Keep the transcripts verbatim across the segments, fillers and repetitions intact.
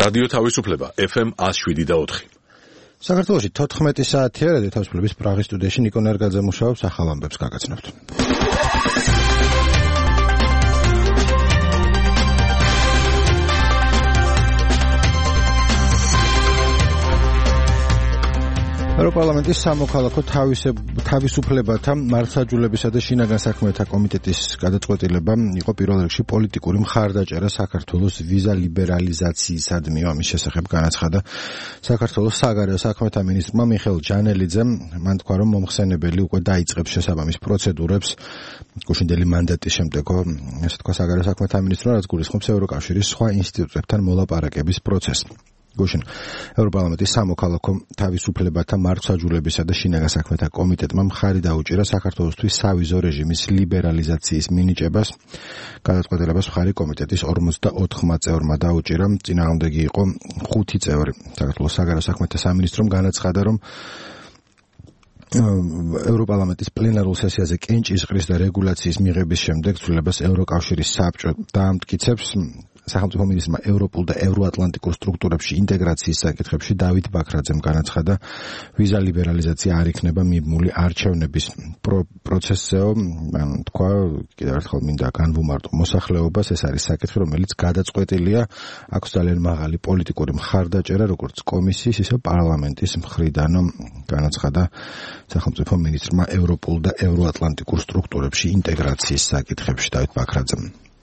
რადიო თავისუფლება ეფ ემ one oh seven და four. საქართველოში თოთხმეტი საათია რადიო თავისუფლების პრაღის სტუდიაში ნიკო ნერგაძე მუშაობს, ახალ ამბებს გაგაცნობთ. ევროპარლამენტის სამოქალაქო თავისუფლებათა მართლმსაჯულებისა და შინაგან საქმეთა კომიტეტის გადაწყვეტილება იყო პირველ რიგში პოლიტიკური მხარდაჭერა საქართველოს ვიზა ლიბერალიზაციისადმი. ამის შესახებ განაცხადა საქართველოს საგარეო საქმეთა მინისტრმა მიხეილ ჯანელიძემ. მან თქვა, რომ მომხსენებელი უკვე დაიწყებს შესაბამის პროცედურებს გუშინდელი მანდატის შემდეგო, ესე თქვა საგარეო საქმეთა მინისტრმა, რაც გულისხმობს ევროკავშირის სხვა ინსტიტუტებთან მოლაპარაკების პროცესს. გუშინ ევროპარლამენტის სამოქალაქო თავისუფლებათა მართლმსაჯულებისა და შინაგან საქმეთა კომიტეტმა მხარი დაუჭირა საქართველოსთვის სავიზო რეჟიმის ლიბერალიზაციის მინიჭებას. გადაწყვეტილებას მხარი კომიტეტის ორმოცდაოთხმა წევრმა დაუჭირა. წინააღმდეგი იყო ხუთი წევრი. საქართველოს საგარეო საქმეთა სამინისტრომ განაცხადა, რომ ევროპარლამენტის პლენარულ სესიაზე კენჭისყრის და რეგულაციის მიღების შემდეგ ცვლილებას ევროკავშირის საბჭო დაამტკიცებს. სახელმწიფო მინისტრმა ევროპულ და ევროატლანტიკურ სტრუქტურებში ინტეგრაციის საკითხებში დავით ბაქრაძემ განაცხადა, ვიზა ლიბერალიზაცია არ იქნება მიბმული არჩევნების პროცესზეო. მან თქვა, კიდევ ერთხელ მინდა განვუმარტო მოსახლეობას, ეს არის საკითხი, რომელიც გადაწყვეტილია, აქვს ძალიან მაღალი პოლიტიკური მხარდაჭერა, როგორც კომისიის, ისე პარლამენტის მხრიდან. განაცხადა სახელმწიფო მინისტრმა ევროპულ და ევროატლანტიკურ სტრუქტურებში ინტეგრაციის საკითხებში დავით ბაქრაძემ.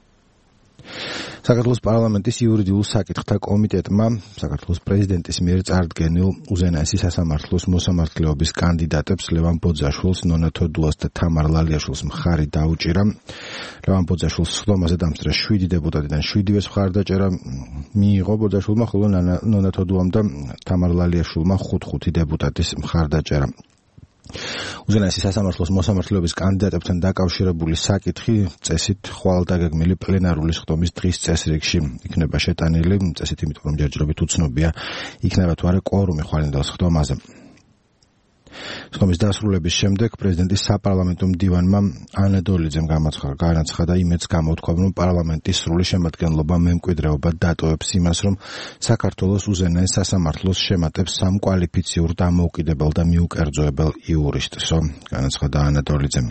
საქართველოს პარლამენტის იურიდიულ საკითხთა კომიტეტმა საქართველოს პრეზიდენტის მიერ წარდგენილ უზენაესი სასამართლოს მოსამართლეობის კანდიდატებს ლევან ბოძაშვილს, ნონა თოდუას და თამარ ლალიაშვილს მხარი დაუჭირა. ლევან ბოძაშვილს სხდომაზე დამსწრე შვიდი დეპუტატიდან შვიდივეს მხარდაჭერა მიიღო ბოძაშვილმა, ხოლო ნონა თოდუამ და თამარ ლალიაშვილმა ხუთ-ხუთი დეპუტატის მხარდაჭერა. უზენაესი სასამართლოს მოსამართლეობის კანდიდატებთან დაკავშირებული საკითხი წესით ხვალ დაგეგმილი პლენარული სხდომის დღის წესრიგში იქნება შეტანილი. წესით, იმიტომ რომ ჯერჯერობით უცნობია იქნება თუ არა კვორუმი ხვალინდელ სხდომაზე. სხდომის დასრულების შემდეგ პრეზიდენტის საპარლამენტო მდივანმა ანა დოლიძემ განაცხადა იმედს გამოთქვამ, რომ პარლამენტის სრული შემადგენლობა მემკვიდრეობა დატოვებს იმას, რომ საქართველოს უზენაეს სასამართლოს შემატებს სამკვალიფიციურ დამოუკიდებელ და მიუკერძოებელ იურისტს, განაცხადა ანა დოლიძემ.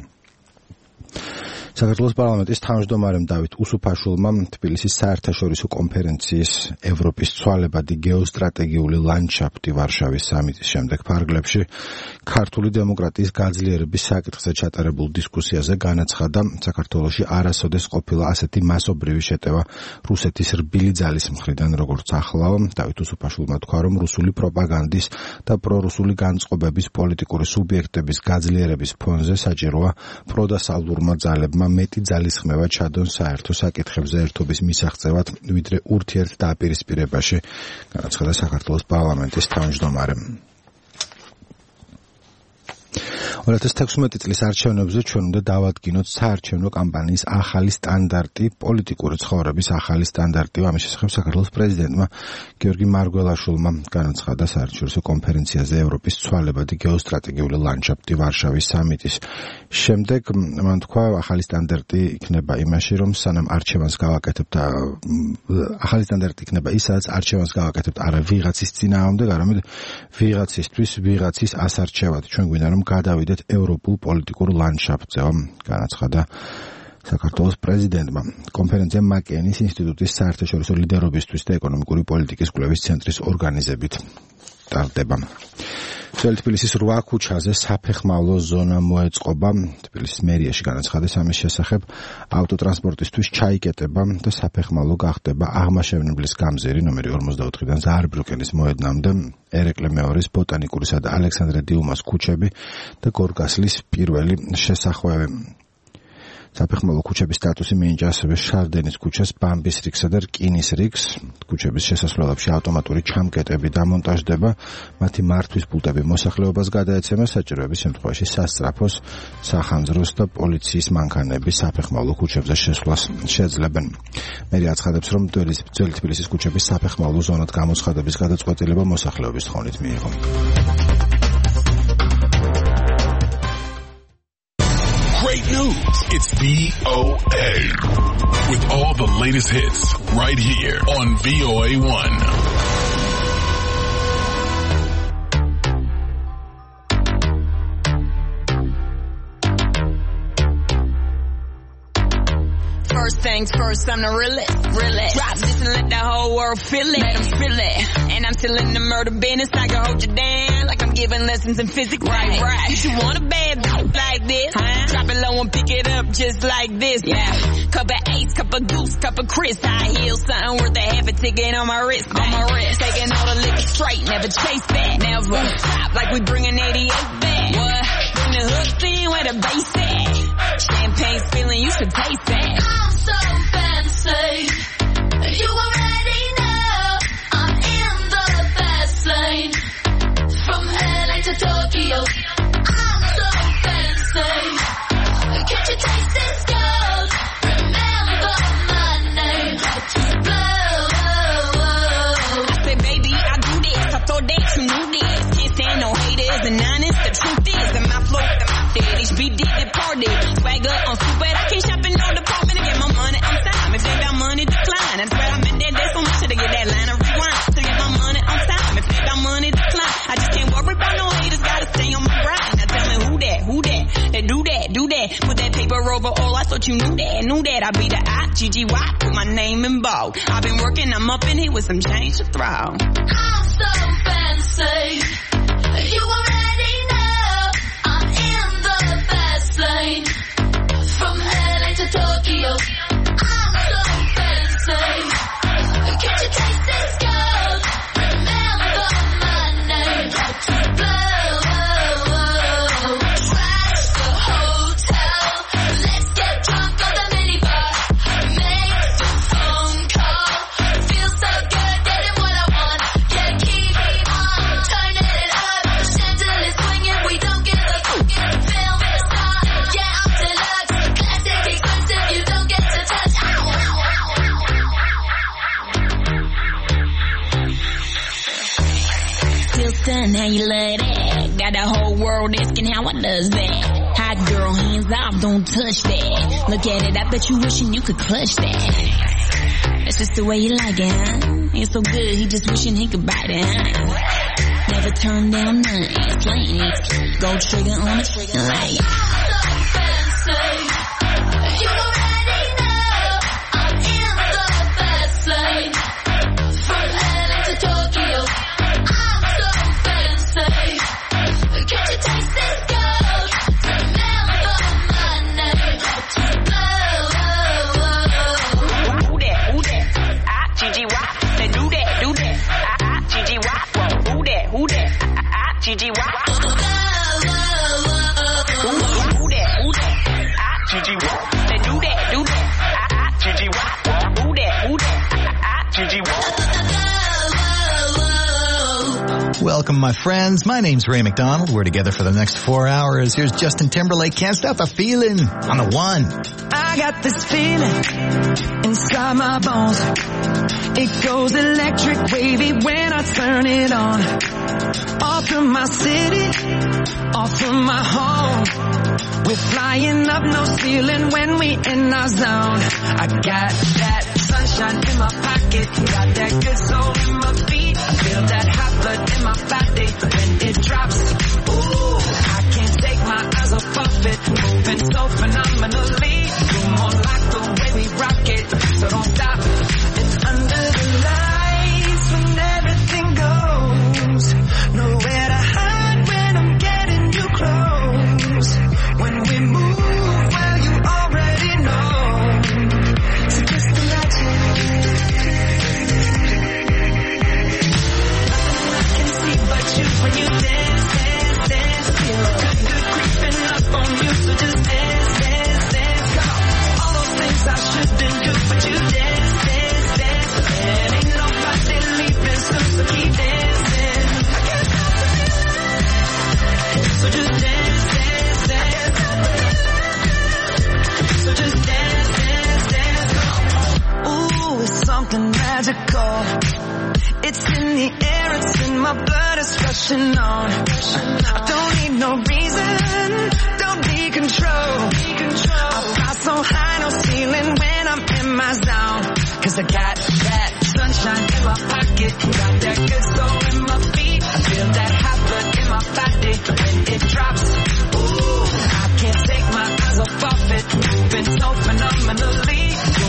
საქართველოს პარლამენტის თავმჯდომარემ დავით უსუფაშვილმა თბილისის საერთაშორისო კონფერენციის ევროპის ცვალებადი გეოსტრატეგიული ლანდშაფტი ვარშავის სამიტის შემდეგ ფარგლებში ქართული დემოკრატიის გაძლიერების საკითხზე ჩატარებულ დისკუსიაზე განაცხადა, საქართველოში არასოდეს ყოფილა ასეთი მასობრივი შეტევა რუსეთის რბილი ძალის მხრიდან, როგორც ახლაო. დავით უსუფაშვილმა თქვა, რომ რუსული პროპაგანდის და პრორუსული განწყობების პოლიტიკური სუბიექტების გაძლიერების ფონზე საჭიროა პროდასალურმა ძალებმა მეტი ძალისხმევა ჩადონ საერთო საკითხებზე ერთობის მისაღწევად, ვიდრე ურთიერთ დაპირისპირებაში, განაცხადა საქართველოს პარლამენტის თავმჯდომარემ. two thousand sixteen წლის არჩევნებზე ჩვენ უნდა დავადგინოთ საარჩევნო კამპანიის ახალი სტანდარტი, პოლიტიკური ცხოვრების ახალი სტანდარტი. ამის შესახებ საქართველოს პრეზიდენტმა გიორგი მარგველაშვილმა განაცხადა საერთაშორისო კონფერენციაზე ევროპის ცვალებადი გეოსტრატეგიული ლანდშაფტი ვარშავის სამიტის შემდეგ. მან თქვა, ახალი სტანდარტი იქნება იმაში, რომ სანამ არჩევანს გავაკეთებთ, ახალი სტანდარტი იქნება ის, სადაც არჩევანს გავაკეთებთ არა ვიღაცის წინააღმდეგ, არამედ ვიღაცისთვის ვიღაცის ასარჩევად. ჩვენ გვინდა რომ გადავიდეთ ევროპულ პოლიტიკურ ლანდშაფტზე, განაცხადა საქართველოს პრეზიდენტმა. კონფერენცია მაკენის ინსტიტუტის საერთაშორისო ლიდერობისთვის და ეკონომიკური პოლიტიკის კვლევის ცენტრის ორგანიზებით ტარდება. თბილისის რვა ქუჩაზე საფეხმავლო ზონა მოეწყობა. თბილისის მერიაში განაცხადეს ამის შესახებ, ავტოტრანსპორტისთვის ჩაიკეტება და საფეხმავლო გახდება აღმაშენებლის გამზირი ნომერი ორმოცდაოთხიდან ზაარბრუკენის მოედნამდე, ერეკლე მეორის, ბოტანიკურისა და ალექსანდრე დიუმას ქუჩები და გორგასლის პირველი შესახვევი. საფეხმავლო ქუჩების სტატუსი მიენიჭა ასევე შარდენის ქუჩას, ბამბის რიგსა და რკინის რიგს. ქუჩების შესასვლელებში ავტომატური ჩამკეტები დამონტაჟდება, მათი მართვის პულტები მოსახლეობას გადაეცემა, საჭიროების შემთხვევაში სასწრაფოს, სახანძროს და პოლიციის მანქანები საფეხმავლო ქუჩებზე შესვლას შეძლებენ. მერი აცხადებს, რომ ძველი თბილისის ქუჩების საფეხმავლო ზონად გამოცხადების გადაწყვეტილება მოსახლეობის თხოვნით მიიღო. Great news. It's V O A. With all the latest hits right here on V O A one. First things first, I'm the realest, realest. Drop this and let the whole world feel it. Let them feel it. And I'm still in the murder business. I can hold you down like I'm giving lessons in physics. Right, right. You should want a bad bitch like this. Huh? Drop it low and pick it up just like this. Yeah. Cup of ace, cup of goose, cup of Chris. High heels, something worth a half a ticket on my wrist. On my wrist. Taking all the liquor straight, never chase that. Never top like we bringing eighty-eight back. What? Bring the hooks in where the bass at. Champagne's feeling, you should taste that. I'm so fancy. You already know I'm in the fast lane. From L A to Tokyo. I'm so fancy. Can't you taste this gold? Remember my name. Blow. I said, baby, I do this. I thought that you knew this. Can't stand no haters and honest. The truth is, and my flow, H B D departed. Swagger on stupid. I can't shop in no department to get my money on time. If they got money, decline. That's where I'm in that day so much to get that line of rewind. To get my money on time. If they got money, decline. I just can't worry about no haters. Gotta stay on my grind. Now tell me who that, who that? They do that, do that. Put that paper over all. I thought you knew that, knew that. I be the I, G G Y, put my name in bold. I've been working, I'm up in here with some change to throw. I'm so fancy. You already know I'm in the fast lane. From L A to Tokyo. I'm so fancy. Can't you taste this gold? Remember my name. Blow. Crash the hotel. Let's get drunk on the minibar. Make the phone call. Feel so good getting what I want. Yeah, keep on turning it up. Chandelier swinging, we don't give a fuck. Film is on. Yeah, I'm deluxe. Classic expensive, you don't get to touch. Ow, ow, ow, Still stunned how you love that. Got the whole world asking how I does that. Hot girl, hands off, don't touch that. Look at it, I bet you wishing you could clutch that. That's just the way you like it, huh? It's so good, he just wishing he could bite it, huh? Never turn down nothing, slaying it. Gold trigger on it, like I'm so fancy. You already know I'm in the fast lane. From L A to Tokyo. I'm so fancy. Can't you taste this gold? Remember my name. Blow. who that, who that? I, G G Y, they do that, do that. I, G G Y, who that, who that? I, G G Y. Who that, who that? I, G G Y, they do that, do that. I, G G Y, who that, who that? I, G G Y. Welcome, my friends. My name's Ray McDonald. We're together for the next four hours. Here's Justin Timberlake. Can't stop the feeling on the one. I got this feeling inside my bones. It goes electric wavy when I turn it on. Off from my city, off from my home. We're flying up, no ceiling when we in our zone. I got that sunshine in my pocket, got that good soul in my feet. I feel that hot blood in my body when it drops. Ooh, I can't take my eyes off of it, moving so phenomenally. You're more like the way we rock it, so don't stop. It's under the lights when everything goes. Nowhere to hide when I'm getting you close. When we move, well, you already know. So just imagine. Nothing I can see but you when you dance, dance, dance. Feel good, good creeping up on you, so just dance, dance, dance. Come on. All those things I shouldn't do, but you dance, dance, dance. And ain't nobody leaving soon, so keep dancing. I can't stop the feeling. So just dance, dance, dance. So just dance, dance, dance. Ooh, it's something magical. It's in the air, it's in my blood, it's rushing on. I don't need no reason, don't need control. I fly so high, no ceiling when I'm in my zone. Cause I got that sunshine in my pocket, got that good soul in my feet. I feel that hot blood in my body when it drops. Ooh, I can't take my eyes off of it, moving so phenomenally.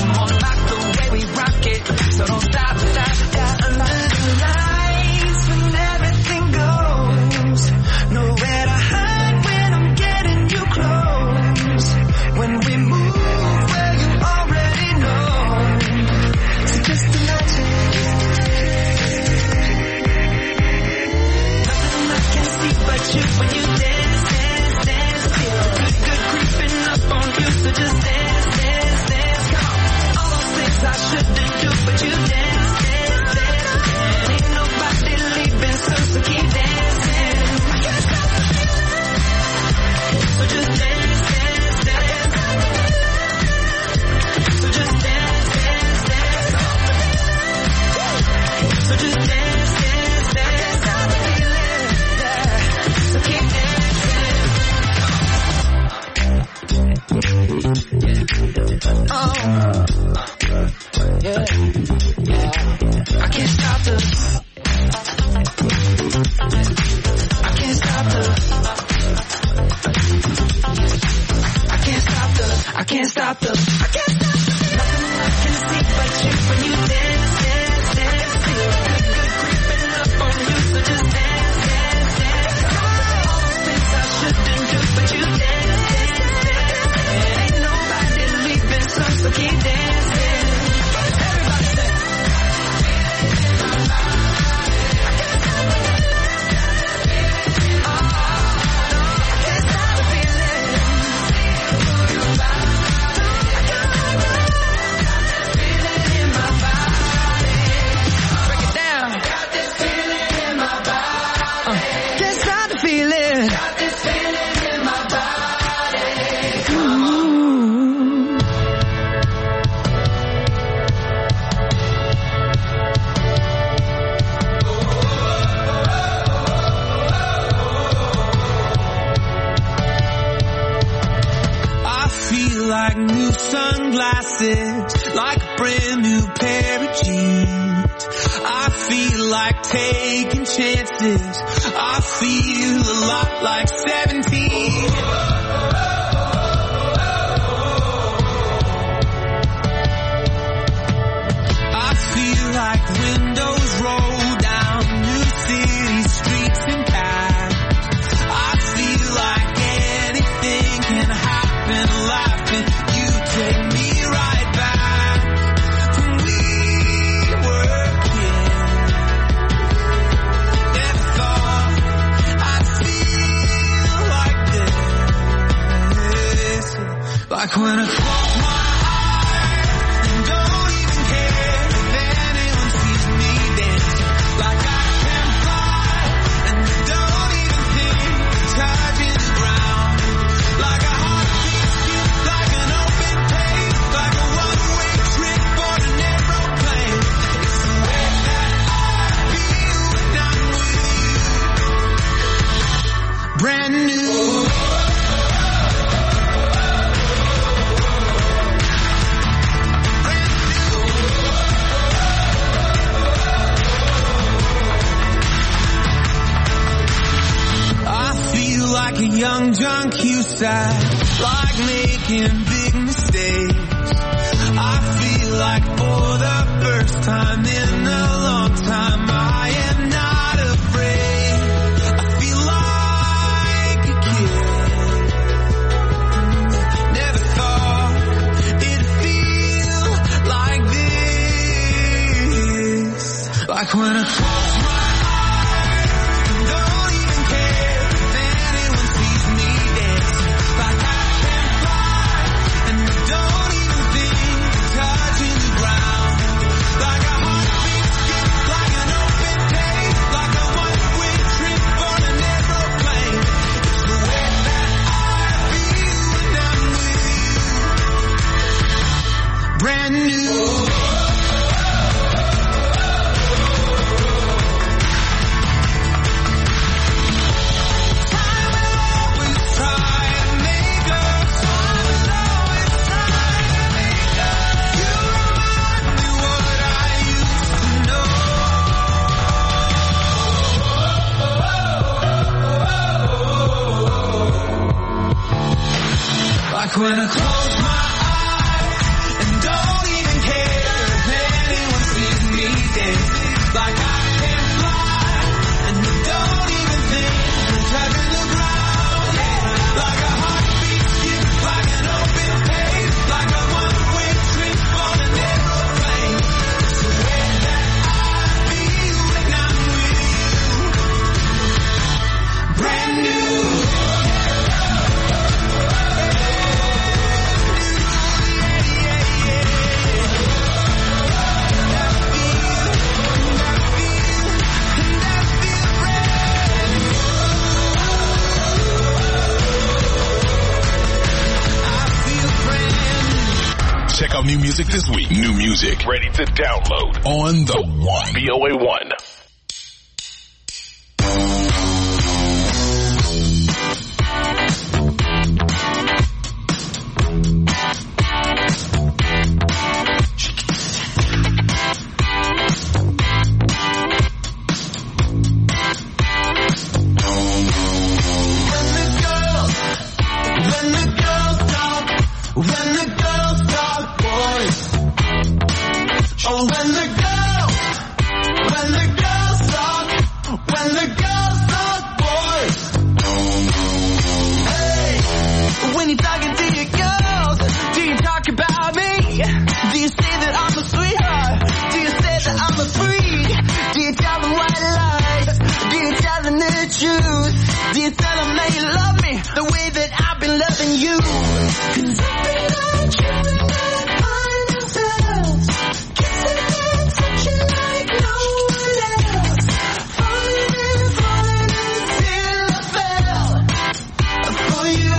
Yeah, yeah. I can't stop the. I can't stop the. I can't stop the. I can't stop the. I can't stop the. Nothing I can see but you when you dance, dance, dance. Feel good, good creeping up on you, so just dance, dance, dance. All the things I shouldn't do, but you dance, dance, dance. And ain't nobody leaving, so so keep dancing. Everybody say. Like new sunglasses, like a brand new pair of jeans. I feel like taking chances. I feel a lot like seventeen. I feel like windows roll down new city streets and paths. I feel like anything can happen. Laughing, you take me right back when we were kids. Never thought I'd feel like this. Like when I close my eyes and don't even care if anyone sees me dance. Like I can fly and don't even think of touching the ground. Like a heartbeat skip, like an open page, like a one-way trip on an aeroplane. It's the way that I feel when I'm with you. Brand new. Like a young John Cusack, like making big mistakes. I feel like for the first time in a long time, I am not afraid. I feel like a kid. Never thought it'd feel like this. Like when I close my brand new. Like when I close my eyes and don't even care if anyone sees me dance. Like I can fly and don't even think of touching the ground. Like a heartbeat skip, like an open page, like a one-way trip on an aeroplane. It's the way that I feel when I'm with you. Brand new. Check out new music this week. New music ready to download on the One. V O A one. 'Cause every night you and I find ourselves kissing and touching like no one else. Falling and falling until I fell for you.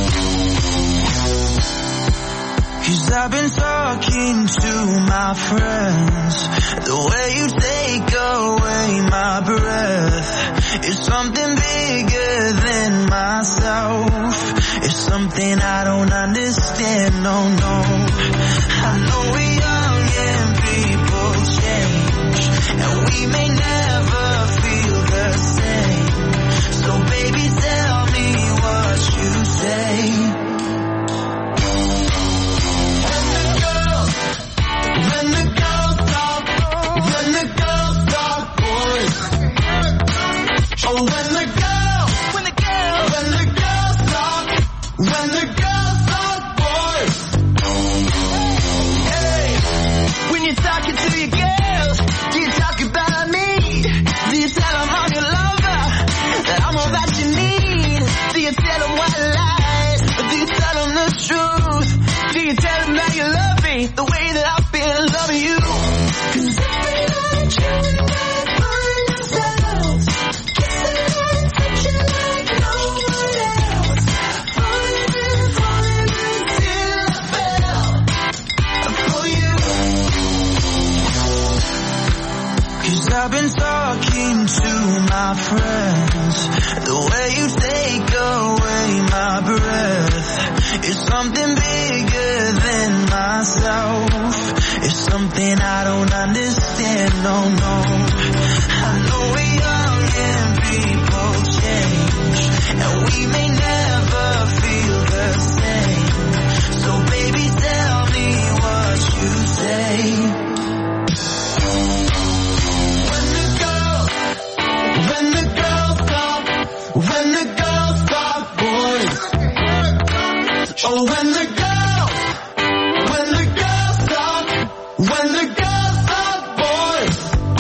'Cause I've been talking to my friends. The way you take away my breath is something bigger than myself. It's something I don't understand, no, no. I know we're young and people change, and we may never feel the same. So baby, tell me what you say. When the girls talk, when the girls talk, boys. Oh, when the girl, when the girl, when the girls talk, when the girls talk, boys. Hey, when you're talking to your girls, do you talk about me? Do you tell them I'm your lover, that I'm all that you need? Do you tell them white lies, or do you tell them the truth? Do you tell them that you love me the way that I feel loving you? 'Cause every night you and I find ourselves kissing and touching like no one else. Falling and falling until I fell for you. 'Cause I've been talking to my friends. The way you take away my breath is something bigger than myself. It's something I don't understand, no, no. I know we're young and people change, and we may never feel the same. So baby, tell me what you say. When the girls, when the girls talk, when the girls talk, boys. Oh, when the girls, when the girls talk, when the girls talk, boys.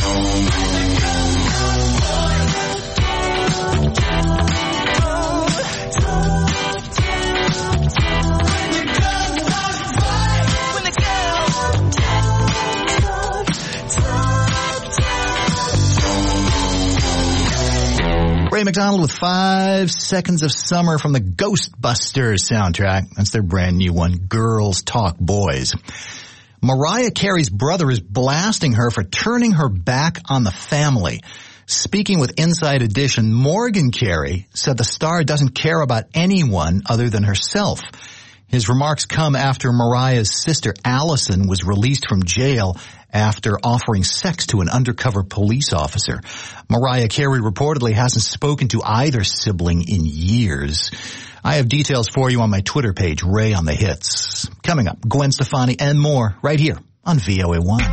Ray McDonald with Five Seconds of Summer from the Ghostbusters soundtrack. That's their brand new one, Girls Talk Boys. Mariah Carey's brother is blasting her for turning her back on the family. Speaking with Inside Edition, Morgan Carey said the star doesn't care about anyone other than herself. His remarks come after Mariah's sister Allison was released from jail after offering sex to an undercover police officer. Mariah Carey reportedly hasn't spoken to either sibling in years. I have details for you on my Twitter page, Ray on the Hits. Coming up, Gwen Stefani and more right here on V O A one.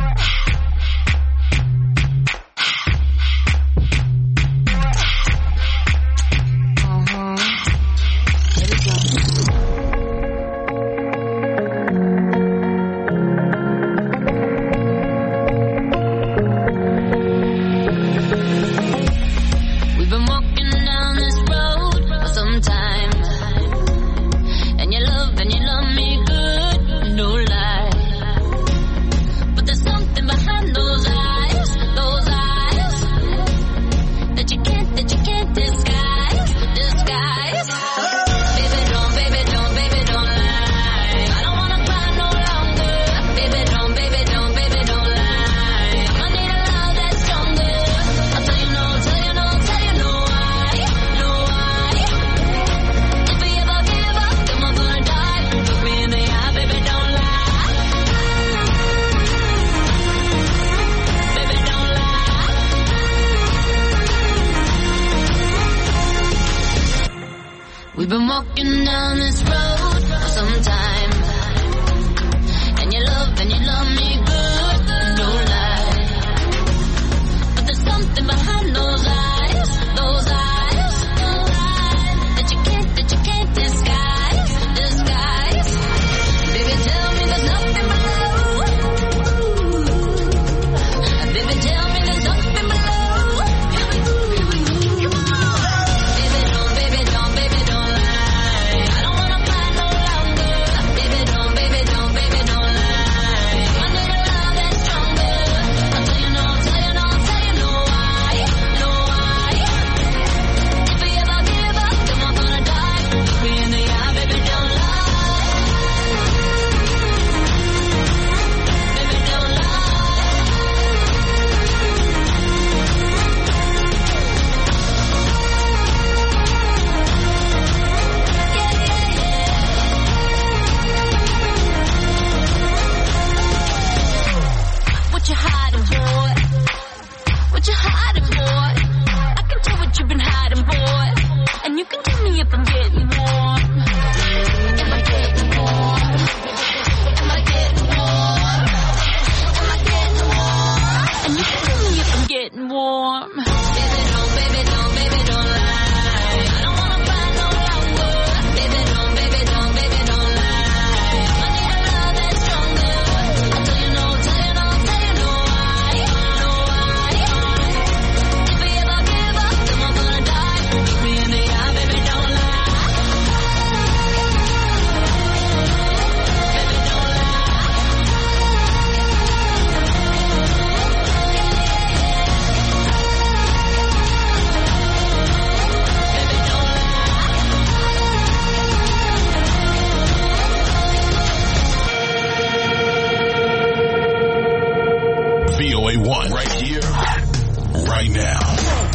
Something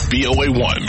B O A one.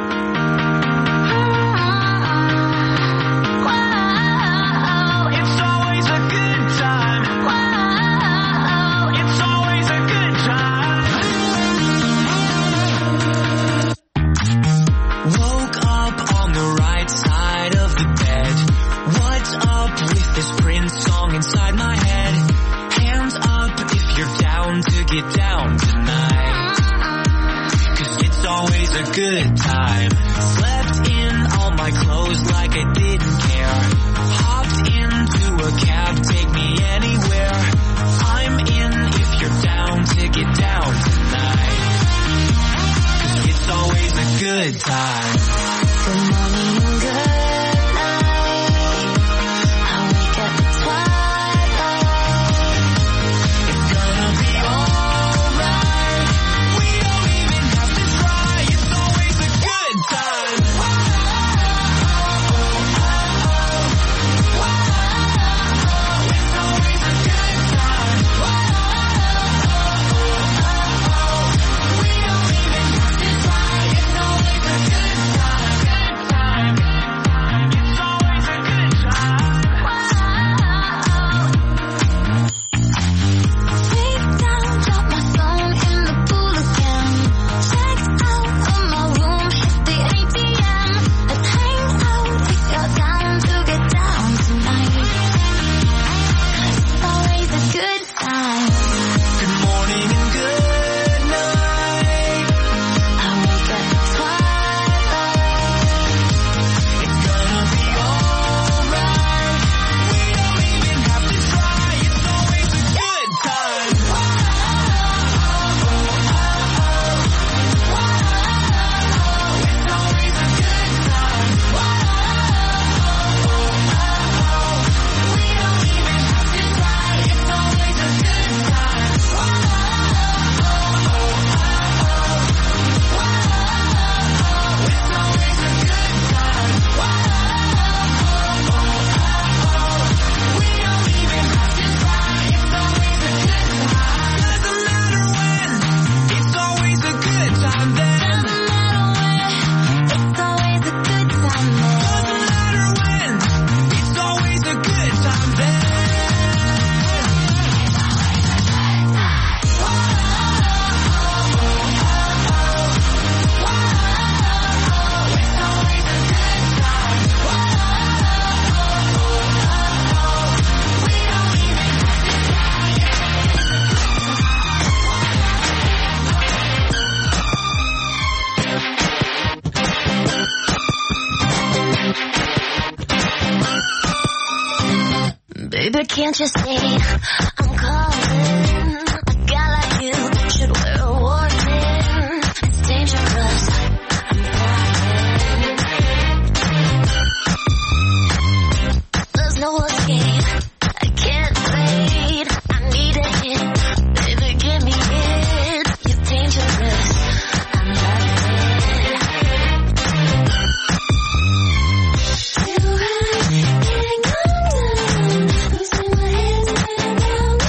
Inside my head, hands up if you're down to get down tonight, 'cause it's always a good time. Slept in all my clothes like I didn't care, hopped into a cab, take me anywhere. I'm in if you're down to get down tonight, 'cause it's always a good time. Good morning and good Baby, can't you see I'm calling? A guy like you should wear a warning. It's dangerous. I'm falling. There's no escape. I can't wait. I need a hit. Baby, give me it. You're dangerous. I'm loving it. You are getting on. Losing my head, spinning round.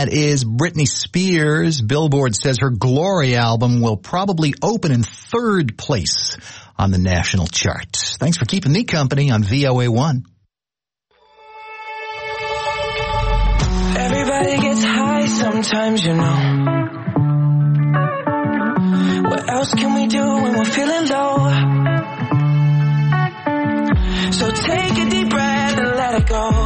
That is Britney Spears. Billboard says her Glory album will probably open in third place on the national chart. Thanks for keeping me company on V O A one. Everybody gets high sometimes, you know. What else can we do when we're feeling low? So take a deep breath and let it go.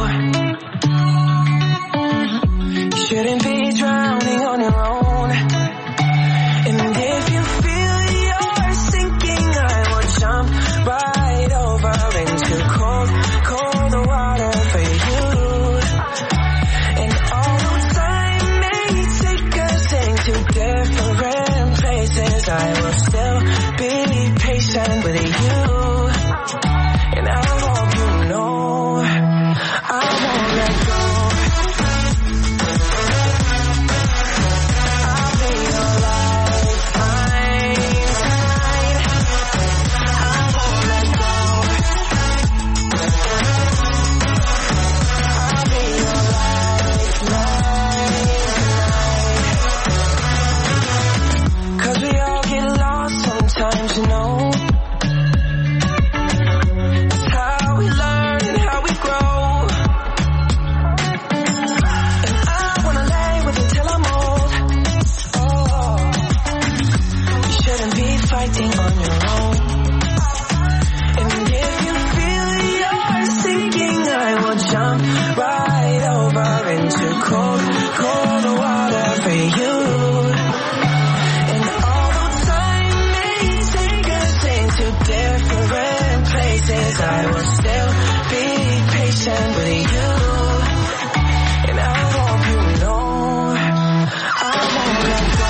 You shouldn't be drowning on your own. And if you feel you're sinking, I will jump right over into cold, cold water for you. And although time may take us into different places, I will still be patient with you. And I hope you know I won't let go. I'll be your lifeline tonight. I won't let go. I'll be your lifeline tonight. 'Cause we all get lost sometimes, you know. Fighting on your own. And if you feel you're sinking, I will jump right over into cold, cold water for you. And although time may take us into different places, I will still be patient with you. And I hope you know I won't let go.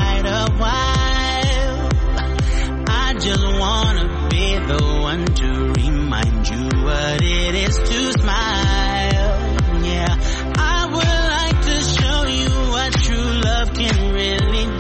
just wanna be the one to what it is to smile. Yeah, I would like to show you what true love can really do.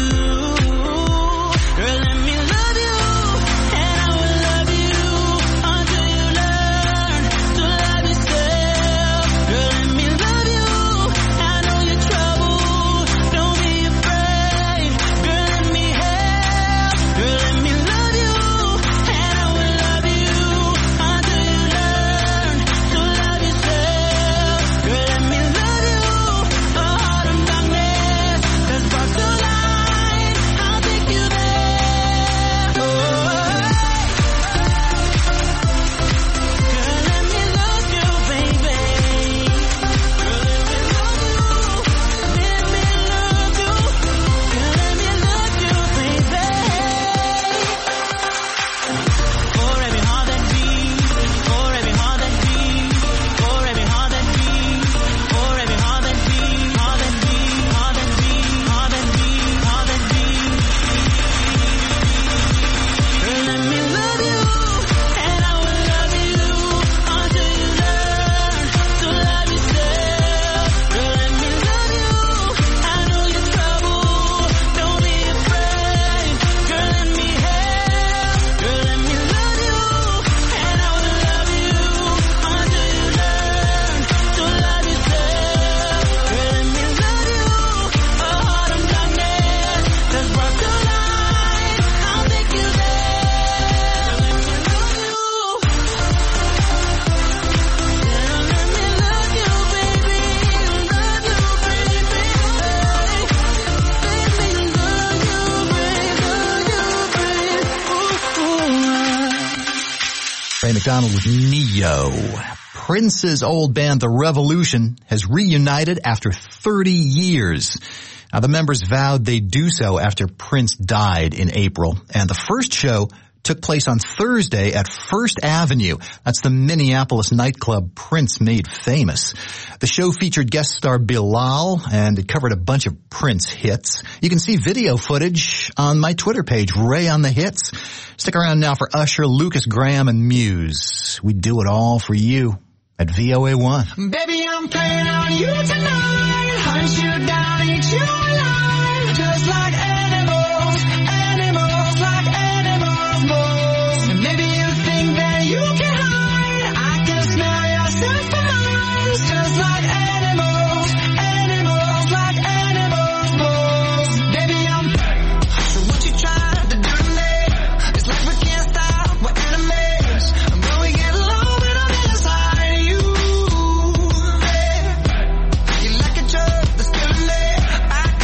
Girl, let me love you, and I will love you until you learn to love yourself. Girl, let me love you, I know you're troubled, don't be afraid. Girl, let me help. Girl, let me love you, and I will love you until you learn to love yourself. Girl, let me love you, a heart of darkness that's brought to light. I'll take you there. Oh, girl, let me love you, baby. Girl, let me love you. Let me love you. Girl, let me love you, baby. For every heart that beats, for every heart that beats, for every heart that beats, for every heart that beats, heart that beats, heart that beats, heart that beats, heart that beats. Girl, let me love you, and I will love you until you learn to love yourself. Girl, let me love you, I know you're troubled, don't be afraid. Girl, let me help. Girl, let me love you, and I will love you until you learn to love yourself. Girl, let me love you, a heart of darkness that's brought to light. I'll take you there. Let me love you. Let me love you, baby. Love you, baby. Let me love you, baby. Ray McDonald with Neo. Prince's old band, The Revolution, has reunited after thirty years. Now, the members vowed they'd do so after Prince died in April, and the first show took place on Thursday at First Avenue. That's the Minneapolis nightclub Prince made famous. The show featured guest star Bilal, and it covered a bunch of Prince hits. You can see video footage on my Twitter page, Ray on the Hits. Stick around now for Usher, Lucas Graham, and Muse. We do it all for you at V O A one. Baby, I'm playing on you tonight. Hunt you down, eat you alive. Just like animals, animals, like animals, moles. And maybe you think that you can hide. I can smell your scent for miles. Just like animals, animals, like animals, moles. Baby, I'm so what you trying to do to me? It's like we can't stop, we're enemies. And when we get low, when I'm inside you, you like a drug that's killing me. I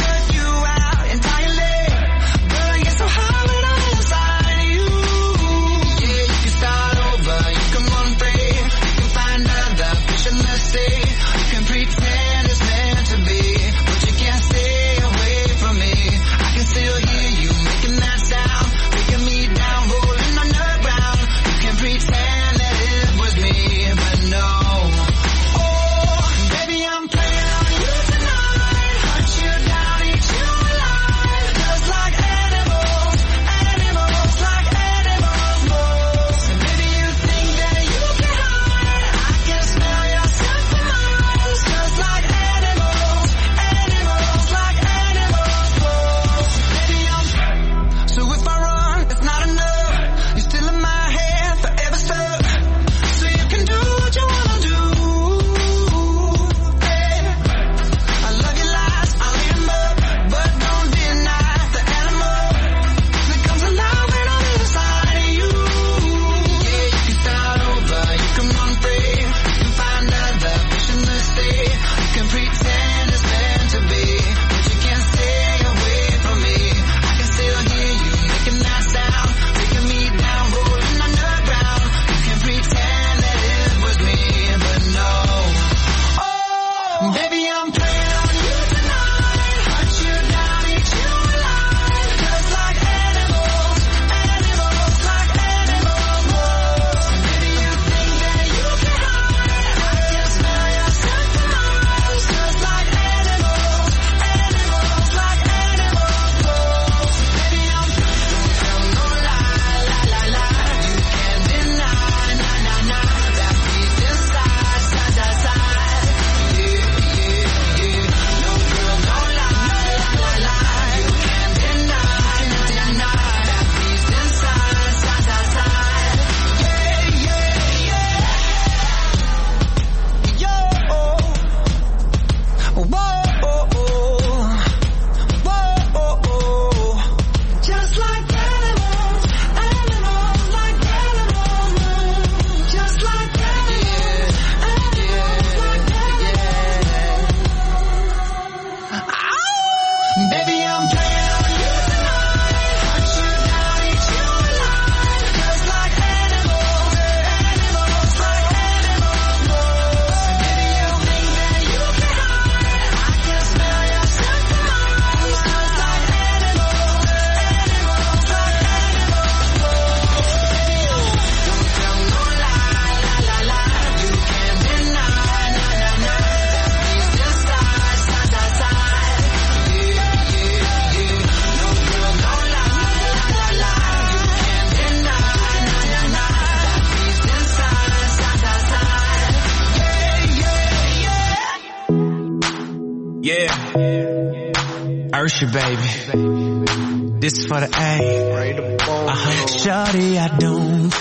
Ursha, baby. This is for the A. Uh-huh. Shawty, I don't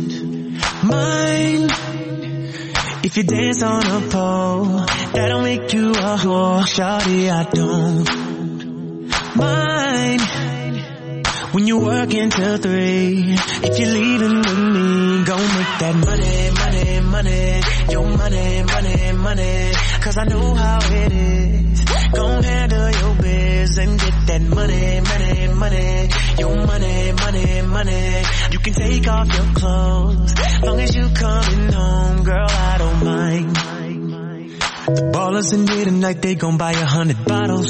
mind if you dance on a pole. That'll make you a whore. Shawty, I don't mind when you work until three. If you're leaving with me, go make that money, money, money. Your money, money, money. Cause I know how it is. Gon' handle your biz and get that money, money, money. Your money, money, money. You can take off your clothes, long as you coming home, girl, I don't mind. The ballers in here tonight, they gon' buy a hundred bottles.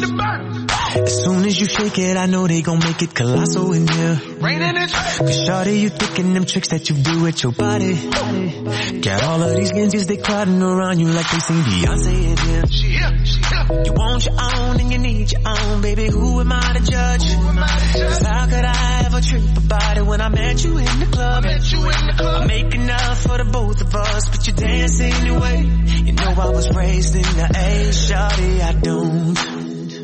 As soon as you shake it, I know they gon' make it colossal in here. Cause shawty, you thinking them tricks that you do with your body. Got all of these ninjas, they crowding around you like they seen Beyonce in here. She here, she here. You want your own and you need your own, baby, who am I to judge? Cause how could I ever trip about it when I met you in the club? I make enough for the both of us, but you dance anyway. You know I was raised in the A, shawty, I don't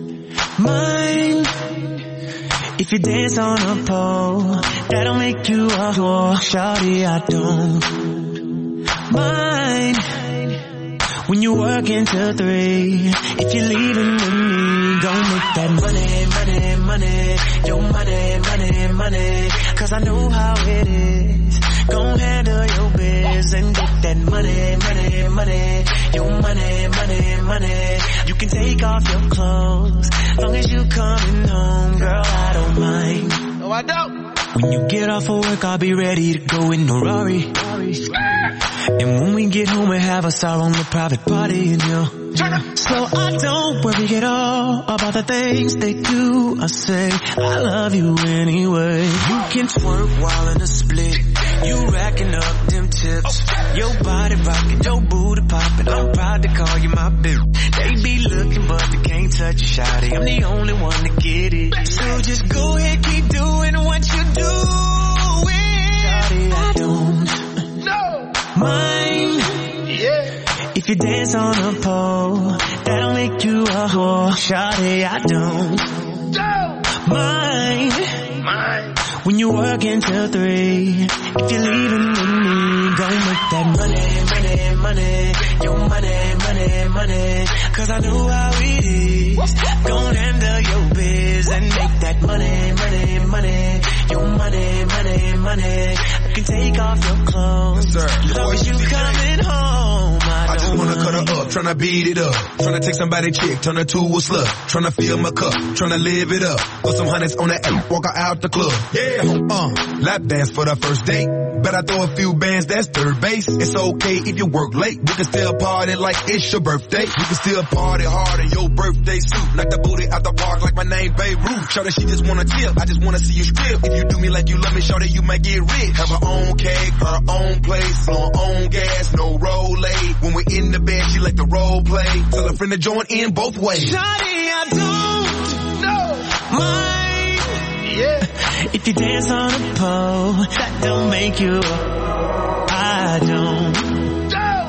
mind if you dance on a pole. That'll make you a whore. Shawty, I don't mind when you work until three. If you're leaving with me, go make that money, money, money. Your money, money, money. Cause I know how it is. Gon' handle your biz and get that money, money, money. Your money, money, money. You can take off your clothes, long as you coming home, girl, I don't mind. No, I don't. When you get off of work, I'll be ready to go in a Rari. And when we get home, we have us our own private party in here. So I don't worry at all about the things they do. I say, I love you anyway. You can twerk while in a split. You racking up them tips. Your body rocking, your booty popping. I'm proud to call you my bitch. They be looking but they can't touch you, shawty. I'm the only one to get it. So just go ahead, keep doing what you doing. Shawty, I don't mind. Yeah. If you dance on a pole, that'll make you a whore. Shawty, I don't mind. Mind. When you work until three. If you're leaving with me, go make that money, money, money. Your money, money, money. Cause I know how it is. Gon' handle your biz and make that money, money, money. Your money, money, money. You can take off your clothes, yes, long as you coming home. I, I just wanna cut her up, tryna beat it up. Tryna take somebody chick, turn her to a slut. Tryna fill my cup, tryna live it up. Put some hundreds on that app, walk her out the club. Yeah, uh, lap dance for the first date. Bet I throw a few bands, that's third base. It's okay if you work late. We can still party like it's your birthday. You can still party hard in your birthday suit. Knock the booty out the park like my name Beirut. Shawty, she just wanna tip, I just wanna see you strip. If you do me like you love me, shawty, you might get rich. Have her own cake, her own place, on her own gas, no roll late. When we're in the bed, she like to role play. Tell her friend to join in both ways. Shawty, I don't know mind. Yeah. If you dance on a pole, that don't make you. I don't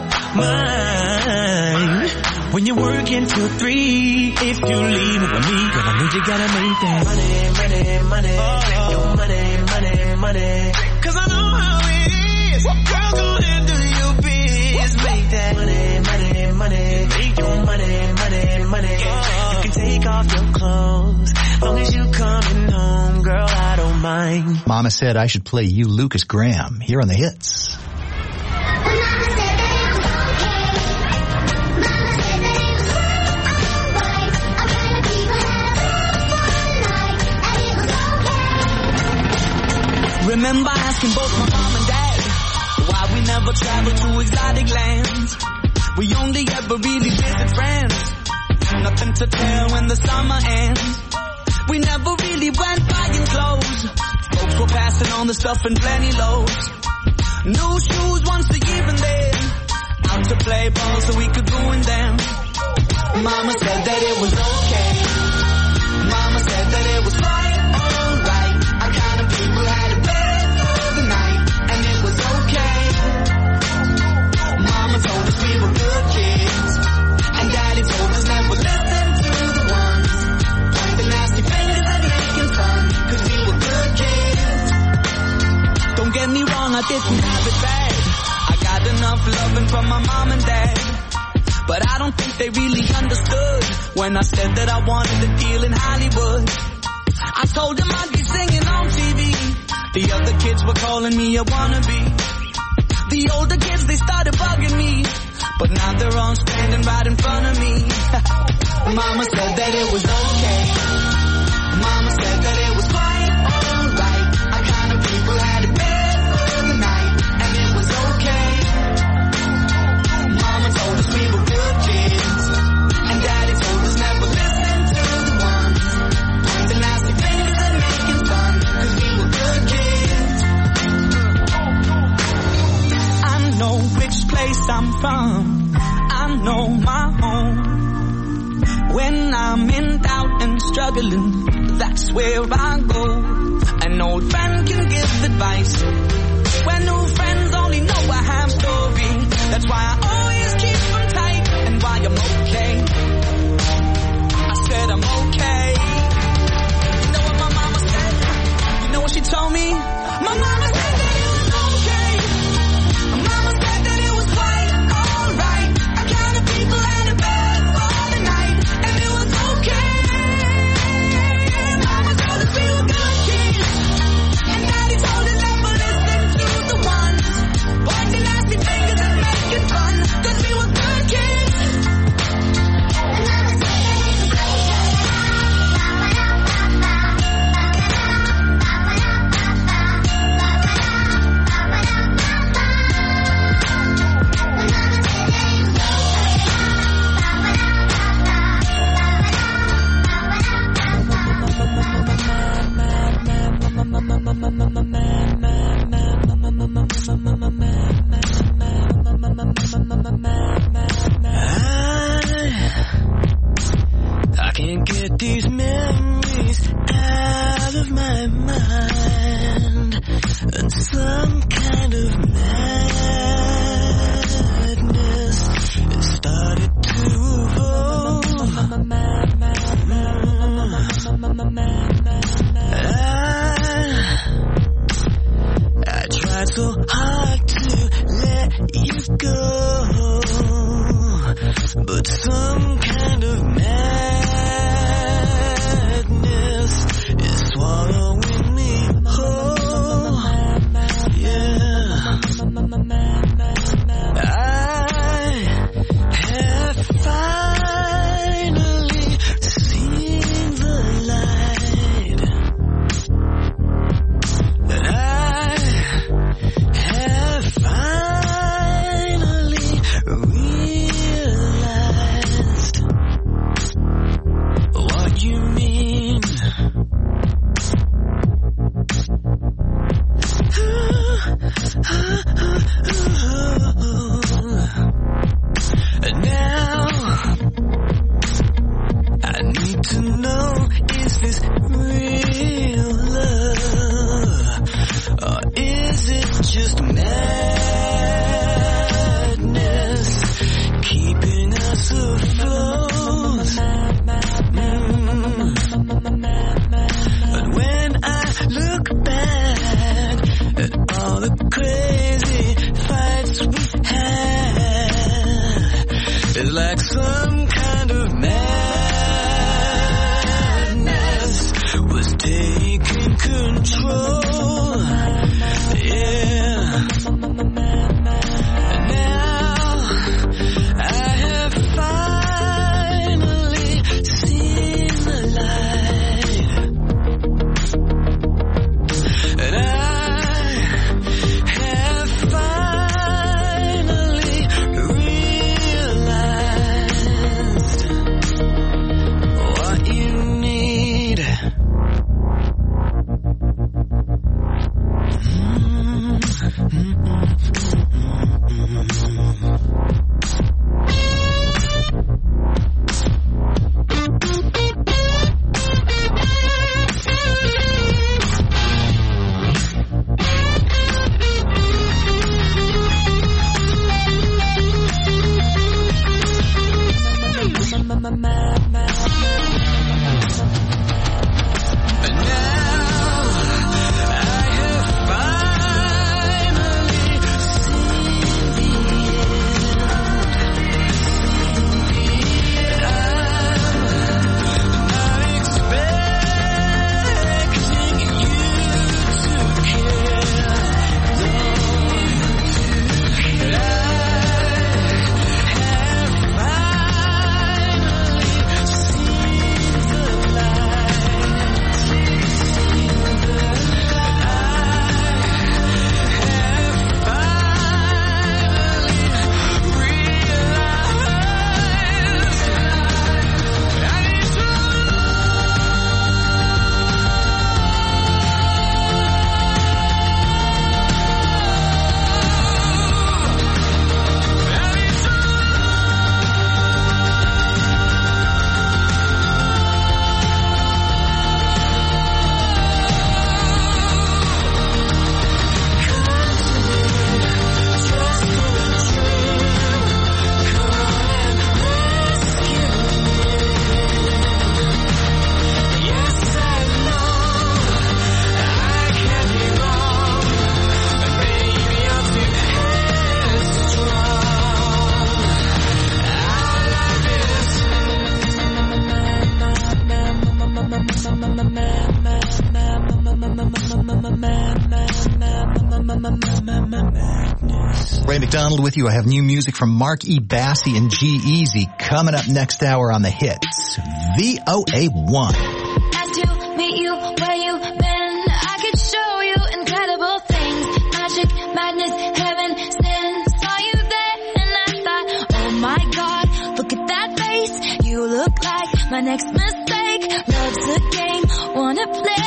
mind. When you're working till three, if you leave with me, girl, I know you gotta make that money, money, money. Oh. Your money, money, money. Cause I know how it is. Girl, go handle your biz. Make that money, money, money. Make your money, money, money. Oh. You can take off your clothes, long as you coming home, girl, I don't mind. Mama said I should play you Lucas Graham here on the hits. Remember asking both my mom and dad why we never traveled to exotic lands. We only ever really visit friends. Nothing to tell when the summer ends. We never really went buying clothes. Folks were passing on the stuff in plenty loads. New shoes once a year and then out to play ball so we could ruin them. Mama said that it was okay. Mama said that it was right, alright. Our kind of people had a bed for the night, and it was okay. Mama told us we were good kids, and Daddy told us never listen to the ones didn't have it bad. I got enough loving from my mom and dad. But I don't think they really understood when I said that I wanted a deal in Hollywood. I told them I'd be singing on T V. The other kids were calling me a wannabe. The older kids, they started bugging me. But now they're all standing right in front of me. Mama said that it was okay. Mama said that it was quite alright. Our kind of people had it bad for the night, and it was okay. Mama told us we were good kids, and Daddy told us never listen to the ones pointing nasty fingers and making fun, 'cause we were good kids. I know which place I'm from. I know my home. When I'm in doubt and struggling, that's where I go. An old friend can give advice when new friends only know a half story. That's why I always keep them tight and why I'm okay. I said I'm okay. You know what my mama said? You know what she told me? My mama said that it was okay. My mama said that it was quite alright. Our kind of people had it bad for the night, and it was okay. Mama told us we were good kids, and Daddy told us never listen to the ones pointing nasty fingers and making fun, 'cause we were good kids. I can't get these memories out of my mind, and some kind of madness has started to evolve. I, I tried so hard to let you go, but some kind of madness is swallowing me whole. Yeah, I have finally seen the light, and I have finally realized what you mean. And now I need to know, is this real love, or is it just madness keeping us afloat? But when I look back at all the crazy fights we had, it's like some kind of madness was taking control. Yeah. And now I have finally seen the light, and I have finally realized what you need. Ray McDonald with you. I have new music from Mark E. Bassi and G-Eazy coming up next hour on the hits. V O A one. Had to meet you where you've been. I could show you incredible things. Magic, madness, heaven, sin. Saw you there and I thought, oh my God, look at that face. You look like my next mistake. Love's a game, wanna play.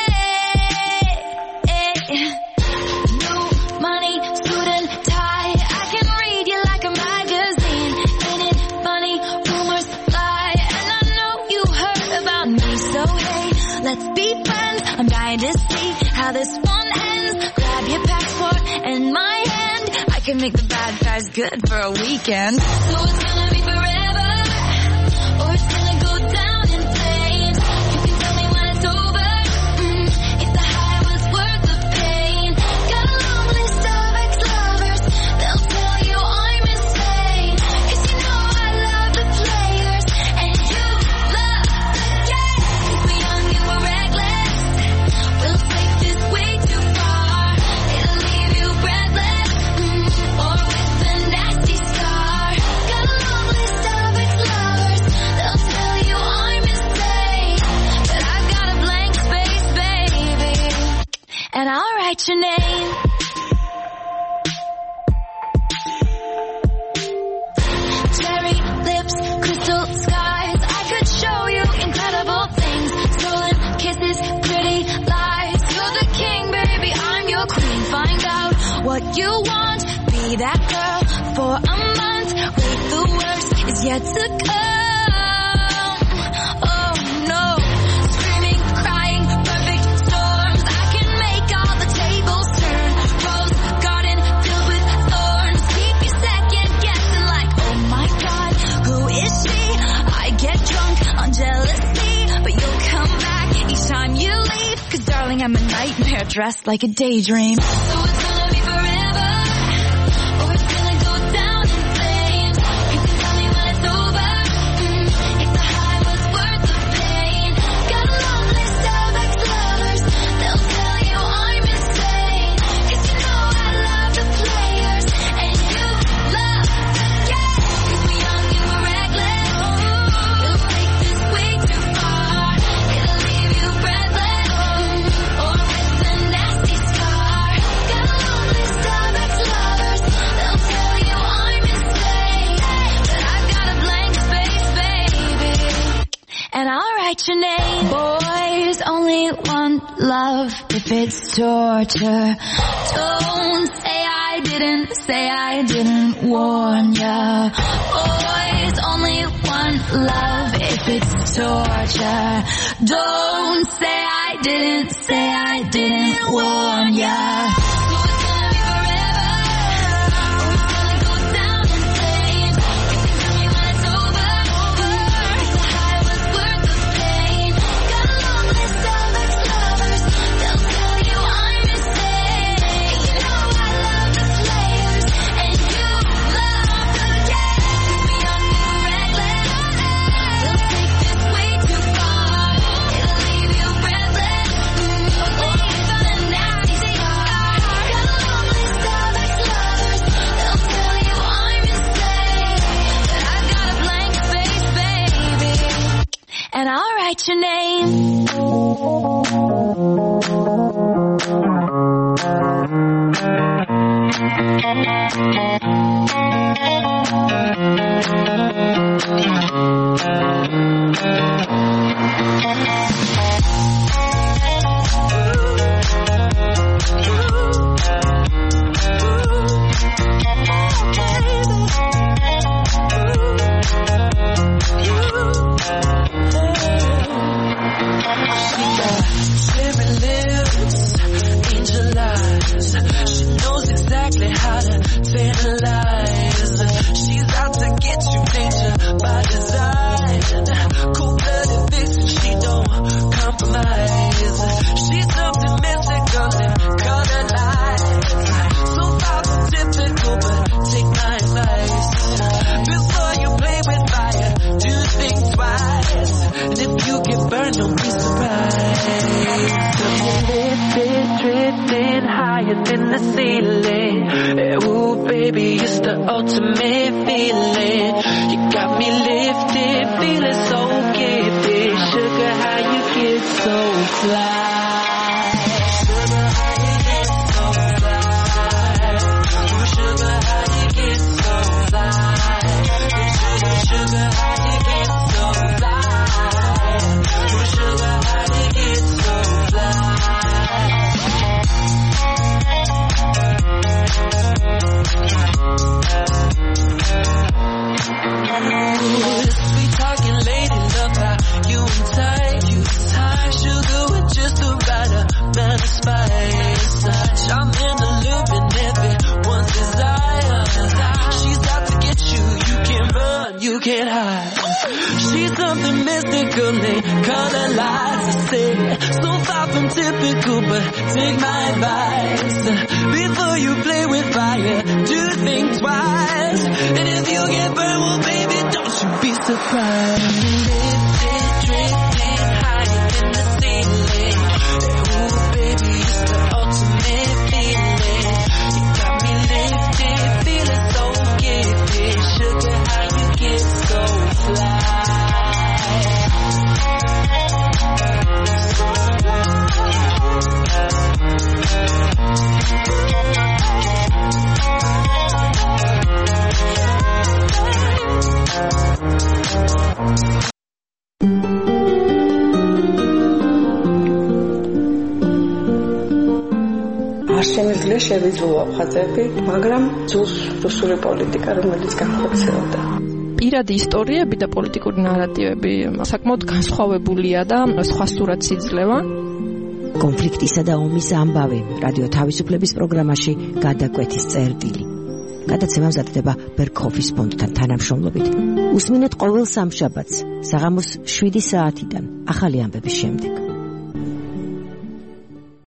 New money, suit and tie. I can read you like a magazine. Ain't it funny? Rumors fly. And I know you heard about me. So hey, let's be friends. I'm dying to see how this one ends. Grab your passport and my hand. I can make the bad guys good for a weekend. So it's gonna be forever, or it's gonna go down in flames. You can tell me when it's over, mm, if the high was worth the pain. Got a long list of ex-lovers, they'll tell you I'm insane. 'Cause you know I love the players, and you love the game. 'Cause we're young and we're reckless, we'll take this way too far. It'll leave you breathless, mm, or with a nasty scar. Got a long list of ex-lovers, they'll tell you I'm insane. But I've got a blank space, baby, and I'll write your name. Cherry lips, crystal skies. I could show you incredible things. Stolen kisses, pretty lies. You're the king, baby, I'm your queen. Find out what you want. Be that girl for a month. Wait, the worst is yet to come. Oh no. Screaming, crying, perfect storms. I can make all the tables turn. Rose garden filled with thorns. Keep you second guessing like, oh my God, who is she? I get drunk on jealousy, but you'll come back each time you leave. 'Cause darling, I'm a nightmare dressed like a daydream. So it's gonna be forever, or it's gonna go down in flames. You can tell me when it's over, mm, if the high was worth the pain. Got a long list of ex-lovers, they'll tell you I'm insane. 'Cause you know I love the players, and you love the game. 'Cause we're young and we're reckless, we'll take this way too far. It'll leave you breathless, mm, or with a nasty scar. Got a long list of ex-lovers, they'll tell you I'm insane. But I've got a blank space, baby, and I'll write your name. Boys only want love if it's torture. Don't say I didn't, say I didn't warn ya. Boys only want love if it's torture. Don't say I didn't, say I didn't warn ya. So it's gonna be forever, or it's gonna go down in flames. You can tell me when it's over, if the high was worth the pain. Got a long list of ex-lovers, they'll tell you I'm insane. You know I love the players, and you love the game. 'Cause we're young and we're reckless, we'll take this way too far. It'll leave you breathless, mm, or with a nasty scar. Got a long list of ex-lovers, they'll tell you I'm insane. But I've got a blank space, baby, and I'll write your name. Cherry lips, angel eyes. She knows exactly how to tantalize. She's out to get you, danger by design. Cold-blooded vixen, she don't compromise. She's something mystical and colored lights. So far from typical, but take my advice. Before you play with fire, do think twice. And if you get burned, don't be surprised. Drifting higher than the ceiling. Ooh. Ooh, baby, it's the ultimate feeling. You got me lifted, feeling so gifted. Sugar, how you get so fly? Sugar, how you get so fly? Ooh, sugar, how you get so fly? Sugar, sugar, how you get so fly? Ooh, sugar, how you get so fly? Ooh, we talking lady love how you and tight, you high sugar with just the right amount of spice. I'm in the loop and everyone's desire. She's out to get you, you can't run, you can't hide. She's something mystical, they color lights. I say, so far from typical, but take my advice. Before you play with fire, do think twice. And if you get burned, well baby, don't you be surprised. Lifted, drifting higher than the ceiling. Ooh baby, it's the ultimate feeling. You got me lifted, feeling so gifted. Sugar, how you get so fly? არ შემიძლია შევიძულო აფხაზები, მაგრამ ძულს რუსული პოლიტიკა, რომელიც განხორციელდა. პირადი ისტორიები და პოლიტიკური ნარატივები საკმაოდ განსხვავებულია და სხვა სურათს იძლევა. კონფლიქტისა და ომის ამბავი რადიო თავისუფლების პროგრამაში გადაკვეთის წერტილი. გადაცემა მზადდება ბერქოფის ფონდთან თანამშრომლობით. უსმინეთ ყოველ სამშაბათს საღამოს შვიდი საათიდან ახალი ამბების შემდეგ.